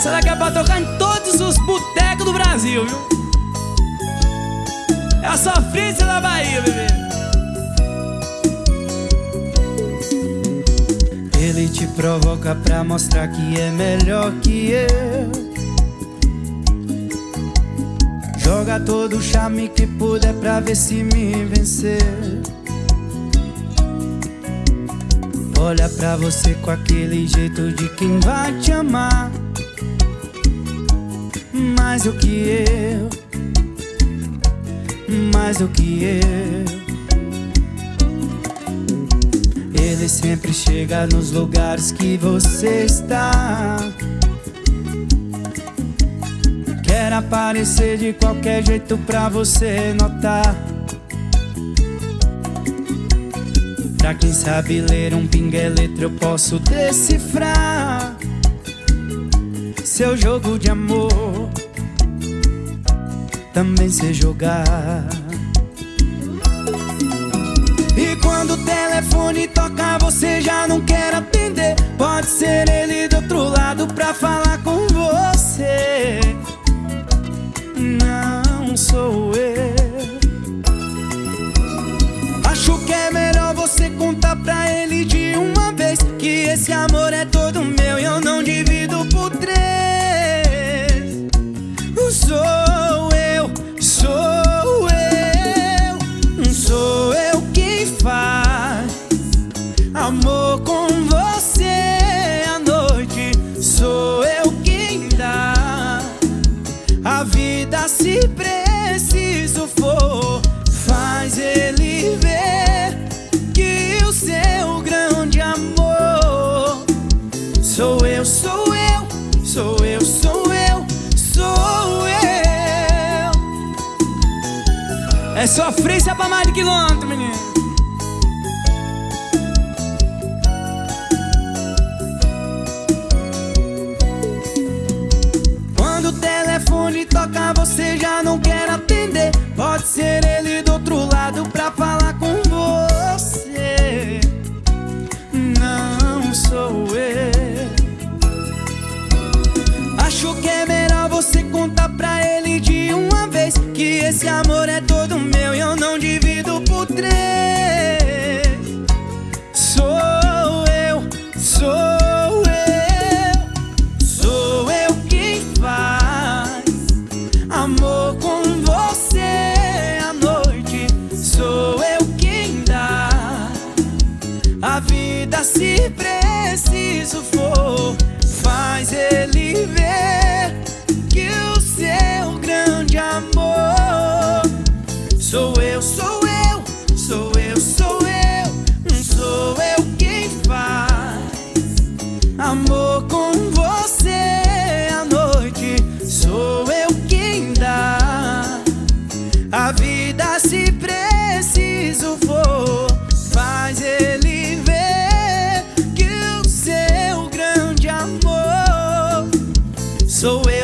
Essa daqui é pra tocar em todos os botecos do Brasil, viu? É a sofrência da Bahia, bebê. Ele te provoca pra mostrar que é melhor que eu. Joga todo o charme que puder pra ver se me vencer. Olha pra você com aquele jeito de quem vai te amar mais do que eu, mais do que eu. Ele sempre chega nos lugares que você está. Quer aparecer de qualquer jeito pra você notar. Pra quem sabe ler um pinga-letra eu posso decifrar seu jogo de amor, também sei jogar. E quando o telefone toca você já não quer atender. Pode ser ele do outro lado pra falar com você. Não sou eu. Acho que é melhor você contar pra ele de uma vez que esse amor é todo meu e eu não divido por três. Sou eu, sou eu, sou eu quem faz amor com você à noite. Sou eu quem dá a vida se preciso for. Faz ele ver que o seu grande amor sou eu, sou eu, sou eu, sou eu, sou eu. É sofrência pra mais de quilômetro, menino. Quando o telefone toca você já não quer atender. Pode ser ele do outro lado pra falar com você. Não sou eu. Acho que é melhor você contar pra ele de uma vez que esse amor é todo meu e eu não divido por três. Sou eu, sou eu, sou eu quem faz amor com você à noite. Sou eu quem dá a vida se preciso for. Faz ele ver que o seu grande amor sou eu, sou eu, sou eu, sou eu, sou eu quem faz amor com você à noite. Sou eu quem dá a vida se preciso for. Faz ele ver que o seu grande amor sou eu.